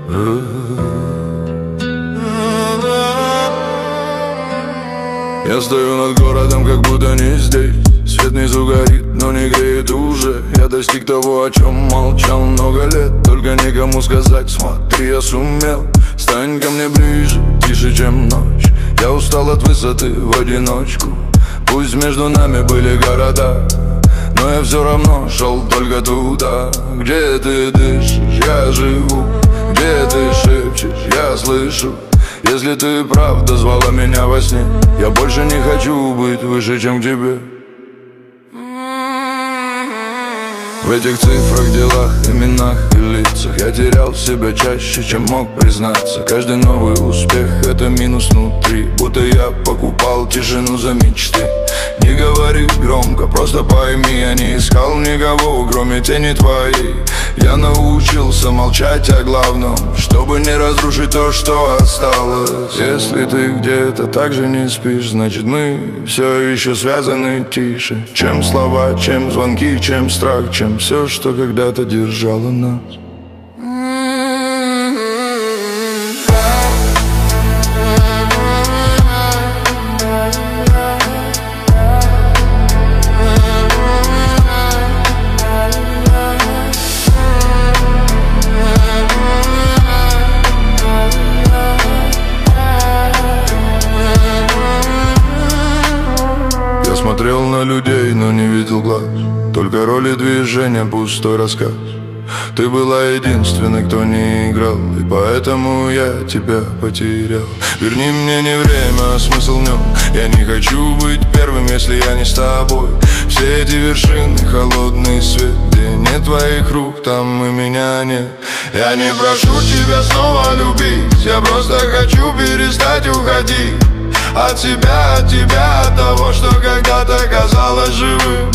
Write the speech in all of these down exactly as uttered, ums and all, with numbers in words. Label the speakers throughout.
Speaker 1: Я стою над городом, как будто не здесь. Свет внизу горит, но не греет уже. Я достиг того, о чем молчал много лет. Только никому сказать, смотри, я сумел. Стань ко мне ближе, тише, чем ночь. Я устал от высоты в одиночку. Пусть между нами были города, но я все равно шел только туда. Где ты дышишь, я живу. Где ты шепчешь, я слышу. Если ты правда звала меня во сне, я больше не хочу быть выше, чем к тебе. В этих цифрах, делах, именах и лицах я терял себя чаще, чем мог признаться. Каждый новый успех — это минус внутри, будто я покупал тишину за мечты. Не говори громко, просто пойми, я не искал никого, кроме тени твоей. Я научился молчать о главном, чтобы не разрушить то, что осталось. Если ты где-то так же не спишь, значит мы все еще связаны тише, чем слова, чем звонки, чем страх, чем все, что когда-то держало нас. Смотрел на людей, но не видел глаз, только роли движения, пустой рассказ. Ты была единственной, кто не играл, и поэтому я тебя потерял. Верни мне не время, а смысл в нем. Я не хочу быть первым, если я не с тобой. Все эти вершины, холодный свет, где нет твоих рук, там и меня нет. Я не прошу тебя снова любить, я просто хочу перестать уходить от тебя, от тебя, от того, что когда-то казалось живым.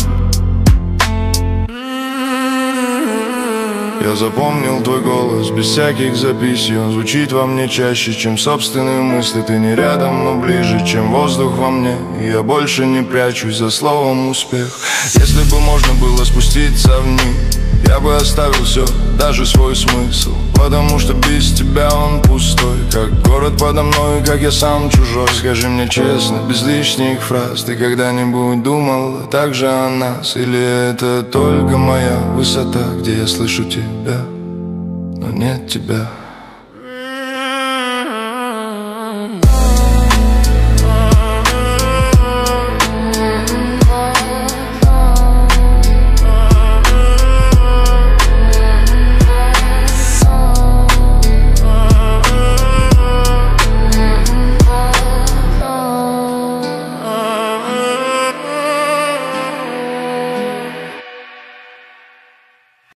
Speaker 1: Я запомнил твой голос без всяких записей. Он звучит во мне чаще, чем собственные мысли. Ты не рядом, но ближе, чем воздух во мне. И я больше не прячусь за словом успех. Если бы можно было спуститься вниз, я бы оставил все, даже свой смысл, потому что без тебя он пустой, как город подо мной, как я сам чужой. Скажи мне честно, без лишних фраз, ты когда-нибудь думал так же о нас? Или это только моя высота, где я слышу тебя, но нет тебя?